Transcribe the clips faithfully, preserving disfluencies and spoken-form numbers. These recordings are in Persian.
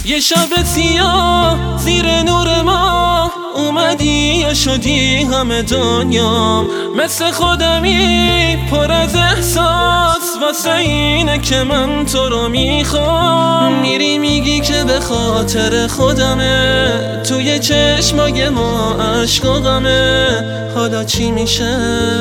یه شب سیاه زیر نور ما اومدی یا شدی همه دنیام، مثل خودمی پر از احساس، واسه اینه که من تو رو میخوام. میری میگی که به خاطر خودمه، توی چشمای ما عشق و غمه. حالا چی میشه؟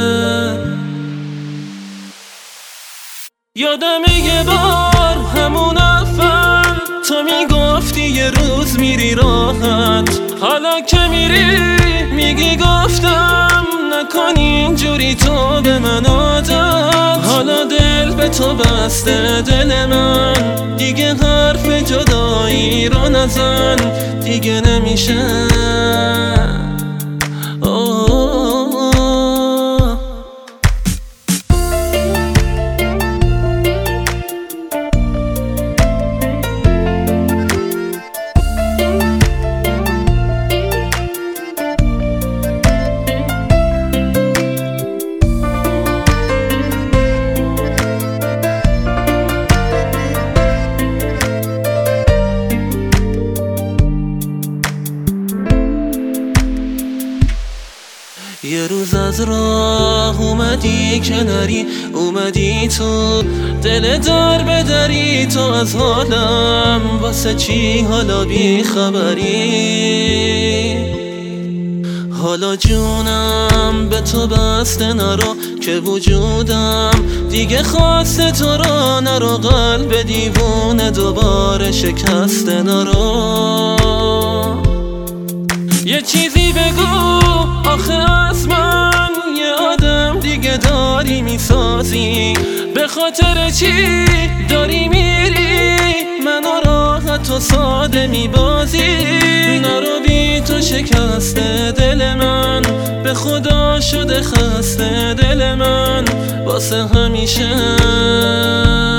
یادم یه بار همون اول تو میگفتی یه روز میری راحت، حالا که میری میگی گفتم نکن اینجوری تو به من عادت. حالا دل به تو بسته دل من، دیگه حرف جدایی رو نزن، دیگه نمیشه. یه روز از راه اومدی کناری، اومدی تو دل در بدری، تو از حالم واسه چی حالا بی خبری؟ حالا جونم به تو بسته نرو که وجودم دیگه خواسته تو رو نرو، قلب دیوونه دوباره شکسته نرو. یه چیزی بگو آخه از من، یه آدم دیگه داری میسازی، به خاطر چی داری میری منو راحت و ساده میبازی؟ نرو بی تو شکسته دل من، به خدا شده خسته دل من واسه همیشه.